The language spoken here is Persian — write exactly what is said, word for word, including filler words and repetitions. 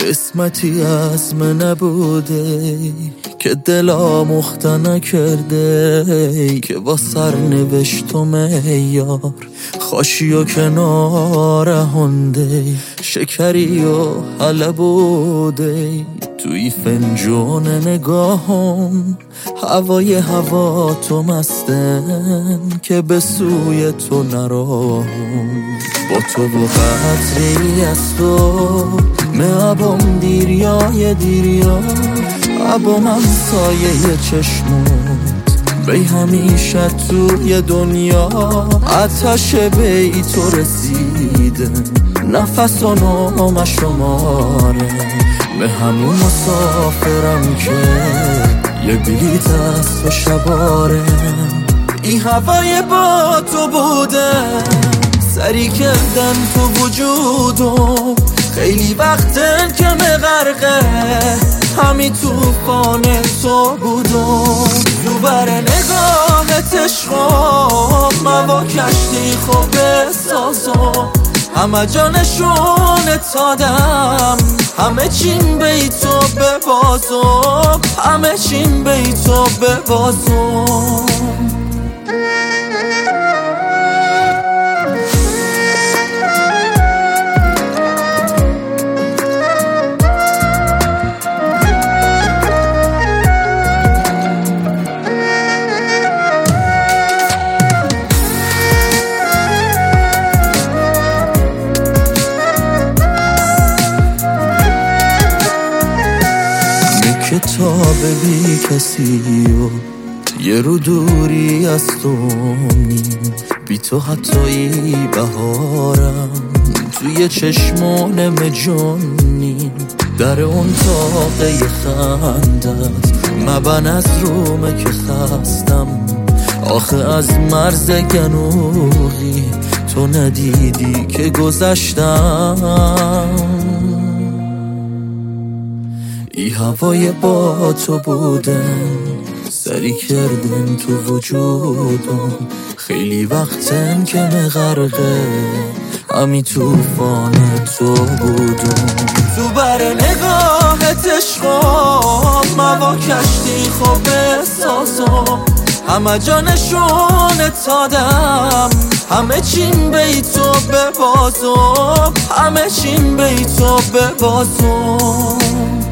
قسمتی از من نبوده که دلا مخته نکرده، که با سرنوشت و معیار خاشی و کنار هنده، شکری و حله بوده توی فنجون نگاهم. هوای هوا تو مستن که به سوی تو نراهم. با تو و قطری از تو معبام دیریای دیریا، عبام همسایه چشمات بی همیشه توی دنیا. آتش بی تو رسیده نفس و نام شماره، به همون مسافرم که یه بلیت است و شباره. این هوای با تو بوده سری کردن تو وجودم، خیلی وقتن که مغرقه همی توفان تو بودم. تو بر نگاهت عشقم موا کشتی خوب بسازم، همه جا نشونت دادم، همه چیم بی تو ببازم، همه چیم بی تو ببازم. کتاب بی کسی و یه رو دوری از تو نیم، بی تو حتی بهارم توی چشمانم جونیم. در اون تاقه خندت مبن از رومه که خستم، آخه از مرز گنوغی تو ندیدی که گذشتم. ای هوای با تو بودن سری کردن تو وجودم، خیلی وقتن که مغرقه همی توفان تو بودم. تو بر نگاهت عشقم موا کشتی خوب بسازم، همه جا نشونت دادم، همه چیم بی تو ببازم، همه چیم بی تو ببازم.